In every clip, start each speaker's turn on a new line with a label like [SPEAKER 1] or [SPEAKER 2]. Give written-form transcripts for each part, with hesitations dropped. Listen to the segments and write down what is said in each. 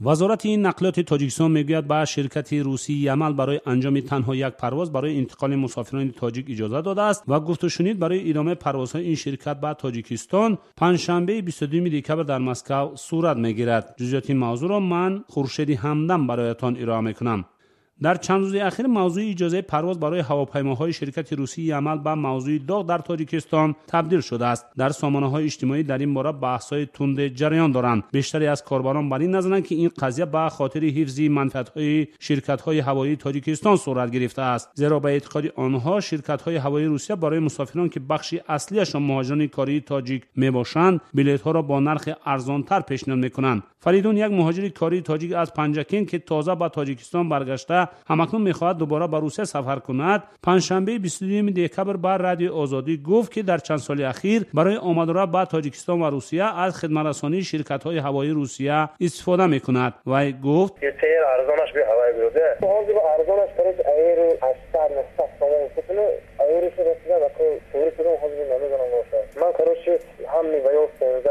[SPEAKER 1] وزارت نقلیات تاجیکستان میگوید به شرکت روسی یمل برای انجام تنها یک پرواز برای انتقال مسافران تاجیک اجازه داده است و گفت و شنید برای ادامه پروازهای این شرکت به تاجیکستان پنجشنبه 22 دکبر در مسکو صورت میگیرد. جزئیات این موضوع را من خورشید همدم برایتان ارائه میکنم. در چند روز اخیر موضوع اجازه پرواز برای هواپیماهای شرکت روسی یمل به موضوع داغ در تاجیکستان تبدیل شده است. در سامانه‌های اجتماعی در این باره بحث‌های تند جریان دارند. بیشتری از کاربران بر این نظرند که این قضیه به خاطر حفظ منفعت‌های شرکت‌های هوایی تاجیکستان صورت گرفته است، زیرا به اعتقاد آنها شرکت‌های هوایی روسیه برای مسافران که بخشی اصلیشان مهاجران کاری تاجیک میباشند بلیط‌ها را با نرخ ارزان‌تر پیشنهاد می‌کنند. فریدون، یک مهاجر کاری تاجیک از پنجکین که تازه به تاجیکستان برگشته همکنون میخواهد دوباره به روسیه سفر کند، پنجشنبه 22 دکبر بر رادیو آزادی گفت که در چند سال اخیر برای آمد و رفت به تاجیکستان و روسیه از خدمترسانی شرکت‌های هوایی روسیه استفاده میکند. و گفت
[SPEAKER 2] تیر ارزانش به هوای بوده حاضر ارزانش برای ایر 800 سوم کنه ایر شده و طوری کنه حاضر نمیدونم باشه من کارش همین ویو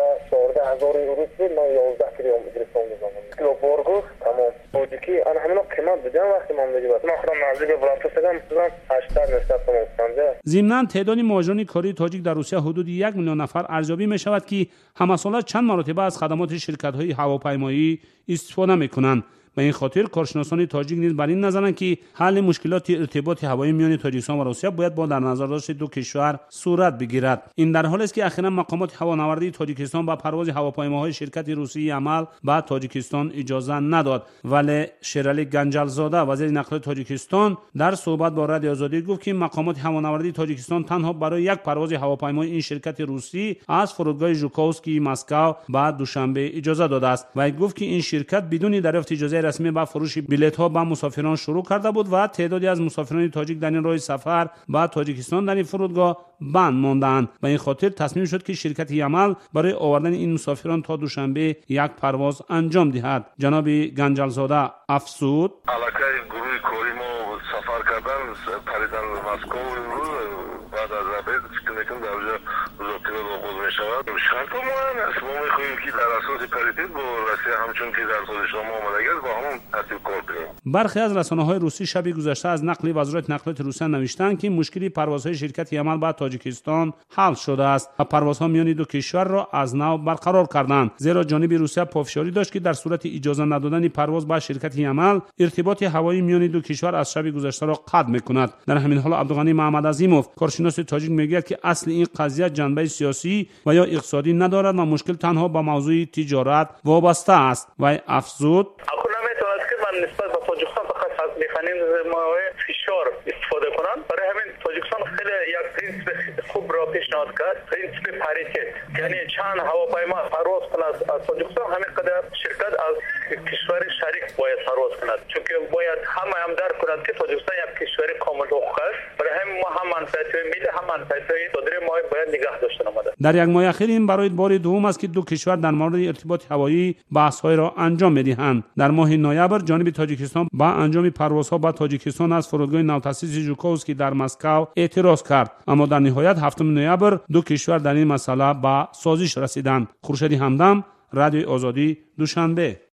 [SPEAKER 2] 14000 یورو بود ما 11 کیلومتر میزنم کیلو بورگو تمام بودی انا همین قیمت بدم وقتی من میگم ما خودم نزدیک برانتو سگم 800 سوم کنه.
[SPEAKER 1] ضمناً تعداد مهاجران کاری تاجیک در روسیه حدود 1 میلیون نفر ارزیابی می شود که همساله چند مرتبه از خدمات شرکت‌های هواپیمایی استفاده می‌کنند. به این خاطر کارشناسان تاجیک نیز بر این نظرند که حل مشکلات ارتباط هوایی میان تاجیکستان و روسیه باید با در نظر داشت دو کشور صورت بگیرد. این در حالی است که اخیراً مقامات هوانوردی تاجیکستان با پرواز هواپیماهای شرکت روسی یمل به تاجیکستان اجازه نداد، ولی شیرالی گنجلزاده وزیر نقلیات تاجیکستان در صحبت با رادیو آزادی گفت که مقامات هوانوردی تاجیکستان تنها برای یک پرواز هواپیمای این شرکت روسی از فرودگاه ژوکووسکی مسکو بعد دوشنبه اجازه داده است و گفت که این شرکت بدون دریافت اجازه رسمی به فروش بلیط‌ها به مسافران شروع کرده بود و تعدادی از مسافران تاجیک در این راه سفر به تاجیکستان در این فرودگاه بند ماندند. به این خاطر تصمیم شد که شرکت یمل برای آوردن این مسافران تا دوشنبه یک پرواز انجام دهد. جناب گنجلزاده افزود:
[SPEAKER 3] علاقه گروه کاری ما سفر کردن پریدن مسکو بعد از رابط فکر میکنم در اونجا مذاکره آغاز میشود. شرط ما است ما میخواهیم که در اساس پریتیت با روسیه همچون که در سازشنامه آمده است با همون ترتیب کار کنیم.
[SPEAKER 1] برخی از رسانه‌های روسی شب گذشته از نقل وزارت نقلیات روسیه نوشتند که مشکلی پروازهای شرکت یمل به تاجیکستان حل شده است و پروازها میان دو کشور را از نو برقرار کردند، زیرا جانب روسیه پافشاری داشت که در صورت اجازه ندادن پرواز با شرکت یمل ارتباط هوایی میان دو کشور از شب گذشته را قطع میکند. در همین حال عبدالغنی محمد عظیموف کارشناس تاجیک میگوید که اصل این قضیه جنبه سیاسی و یا اقتصادی ندارد و مشکل تنها به موضوع تجارت وابسته است. و افزود:
[SPEAKER 2] نسبت به تاجیکستان فقط از مکانیزم‌های فشار استفاده کنند. برای همین تاجیکستان خیلی یک پرینسیپ خوب را پیشنهاد کرد، پرینسیپ پاریته، یعنی چند هواپیما پرواز کند از تاجیکستان همین قدر شرکت از کشور شریک باید پرواز کند، چون که باید همه هم درک کنند که تاجیکستان یک کشور کامل حقوق است. برای همین ما هم منفعت‌های ملی هم منفعت‌های صادر ما باید نگاه داشته آمده.
[SPEAKER 1] در یک ماه اخیر این برای بار دوم است که دو کشور در مورد ارتباط هوایی بحث‌های را انجام می‌دهند. در ماه نوامبر جانب تاجیکستان با انجام پروازها به تاجیکستان از فرودگاه نوتاسیس ژوکووسکی در مسکو اعتراض کرد، اما در نهایت 7 نوامبر دو کشور در این مسئله به سازش رسیدند. خورشید همدم، رادیو آزادی، دوشنبه.